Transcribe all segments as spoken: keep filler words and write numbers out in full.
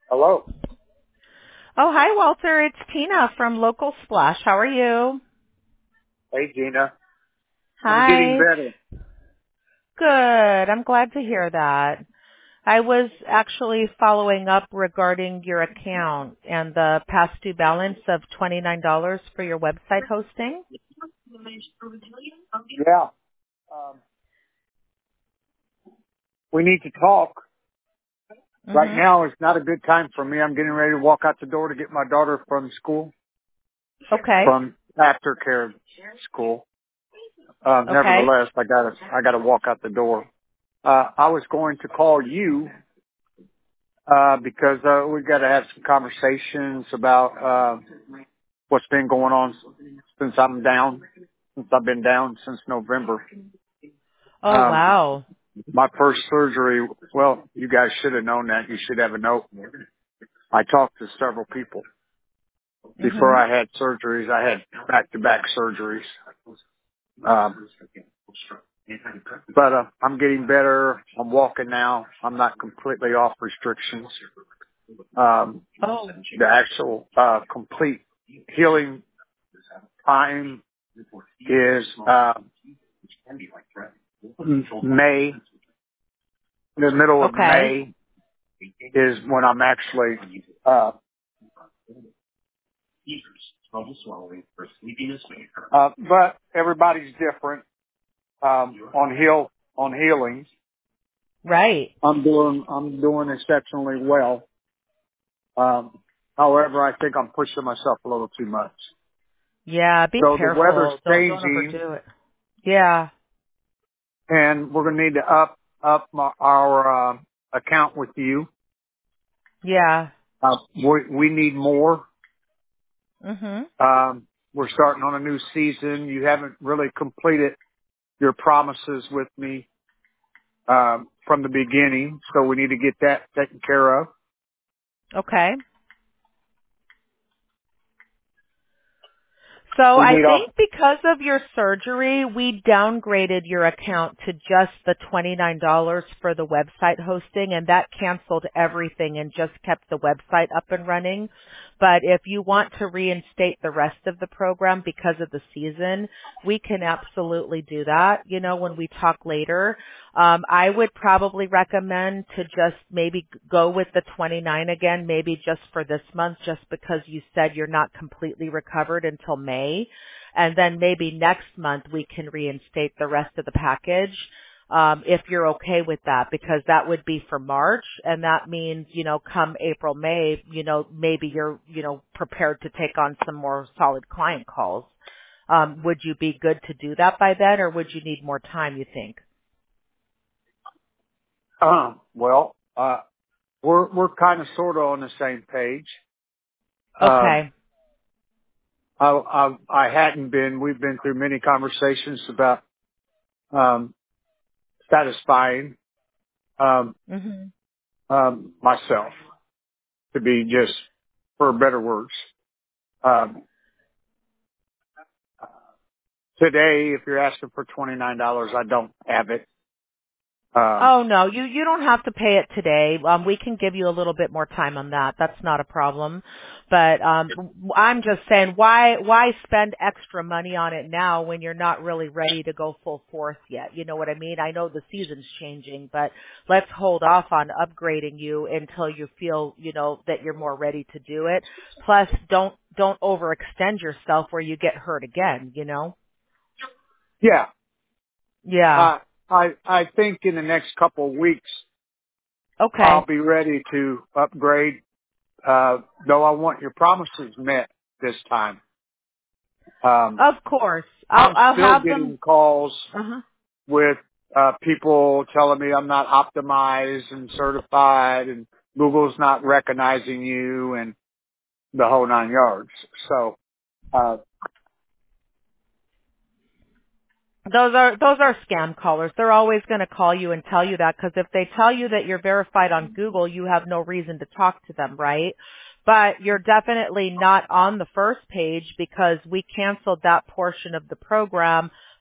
Hello. Oh, hi, Walter. It's Tina from Local Splash. How are you? Hey, Gina. I'm getting Hi. better. Good. I'm glad to hear that. I was actually following up regarding your account and the past due balance of twenty-nine dollars for your website hosting. Yeah. Um, we need to talk. Right Mhm. now is not a good time for me. I'm getting ready to walk out the door to get my daughter from school, Okay. from aftercare school. Um, Okay. nevertheless, I gotta, I gotta walk out the door. Uh, I was going to call you, uh, because, uh, we gotta have some conversations about, uh, what's been going on since I'm down, since I've been down since November. Oh, Um, wow. My first surgery, well, you guys should have known that. You should have a note. I talked to several people. Before Mhm. I had surgeries, I had back-to-back surgeries. Um, but uh, I'm getting better. I'm walking now. I'm not completely off restrictions. Um, Oh. the actual uh, complete healing time is uh, May. The middle of Okay. May is when I'm actually uh, Uh, but everybody's different. Um, on heal, on healing, Right. I'm doing, I'm doing exceptionally well. Um, however, I think I'm pushing myself a little too much. Yeah, be So the weather's careful. Don't don't changing overdo it. Yeah. and we're going to need to up, up my, our, uh, account with you. Yeah. Uh, we, we need more. Mhm. Um, we're starting on a new season. You haven't really completed your promises with me, um, from the beginning. So we need to get that taken care of. Okay. So We I need our think because of your surgery, we downgraded your account to just the twenty-nine dollars for the website hosting, and that canceled everything and just kept the website up and running. But if you want to reinstate the rest of the program because of the season, we can absolutely do that, you know, when we talk later. Um, I would probably recommend to just maybe go with the twenty-nine again, maybe just for this month, just because you said you're not completely recovered until May. And then maybe next month we can reinstate the rest of the package. Um, if you're okay with that, because that would be for March, and that means, you know, come April, May, you know, maybe you're, you know, prepared to take on some more solid client calls. Um, would you be good to do that by then, or would you need more time, you think? Uh, well, uh, we're, we're kind of sort of on the same page. Um, Okay. I, I, I hadn't been, we've been through many conversations about, um, satisfying, um, Mhm. um, myself to be just, for better words. Um, today, if you're asking for twenty-nine dollars, I don't have it. Um, Oh no, you you don't have to pay it today. Um, we can give you a little bit more time on that. That's not a problem. But um, I'm just saying, why why spend extra money on it now when you're not really ready to go full force yet? You know what I mean? I know the season's changing, but let's hold off on upgrading you until you feel, you know, that you're more ready to do it. Plus, don't don't overextend yourself where you get hurt again. You know? yeah, Yeah. uh, I, I think in the next couple of weeks, I'll Okay. be ready to upgrade. Uh, though I want your promises met this time. Um, Of course. I'll I'm I'll still have them. getting calls Uh-huh. with uh, people telling me I'm not optimized and certified, and Google's not recognizing you, and the whole nine yards. So, uh, Those are those are scam callers. They're always going to call you and tell you that, because if they tell you that you're verified on Google, you have no reason to talk to them, right? But you're definitely not on the first page because we canceled that portion of the program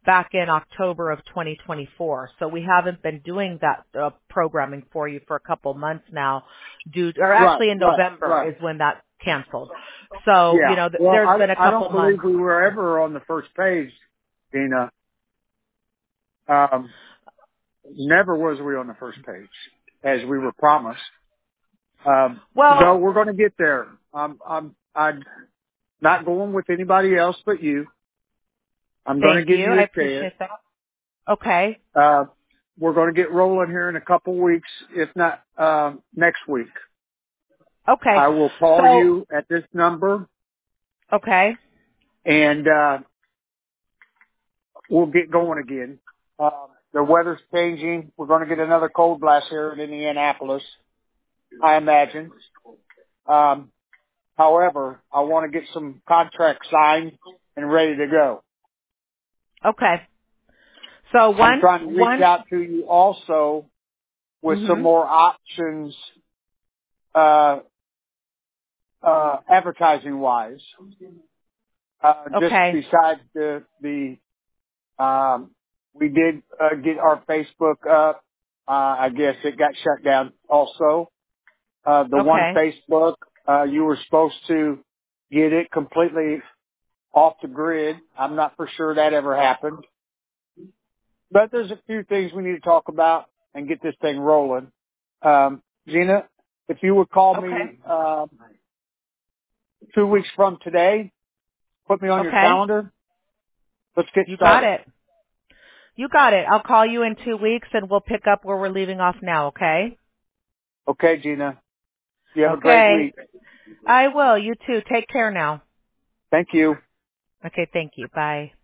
back in October of twenty twenty-four. So we haven't been doing that uh, programming for you for a couple months now. Due, or Right, actually in right, November right. is when that canceled. So, you Yeah. know, th- Well, there's I, been a I couple don't believe months. we were ever on the first page, Dina. Um, never was we on the first page, as we were promised. Um, so Well, we're going to get there. I'm, I'm, I'm not going with anybody else but you. I'm going to thank give you. you I a chance. appreciate that. Okay. Uh, we're going to get rolling here in a couple weeks, if not, um, next week. Okay. I will call So, you at this number okay. and, uh, we'll get going again. Um, the weather's changing. We're going to get another cold blast here in Indianapolis, I imagine. Um, however, I want to get some contracts signed and ready to go. Okay. So I'm once, trying to reach once, out to you also with some mhm. more options, uh, uh, advertising wise, uh, just Okay. besides the, the, um, we did, uh, get our Facebook up. Uh, I guess it got shut down also. Uh, the one Okay. Facebook, uh, you were supposed to get it completely off the grid. I'm not for sure that ever happened, but there's a few things we need to talk about and get this thing rolling. Um, Gina, if you would call Okay. me, um, two weeks from today, put me on your Okay. calendar. Let's get You got started. it. You got it. I'll call you in two weeks and we'll pick up where we're leaving off now, okay? Okay, Gina. You have a great Okay. week. I will. You too. Take care now. Thank you. Okay. Thank you. Bye.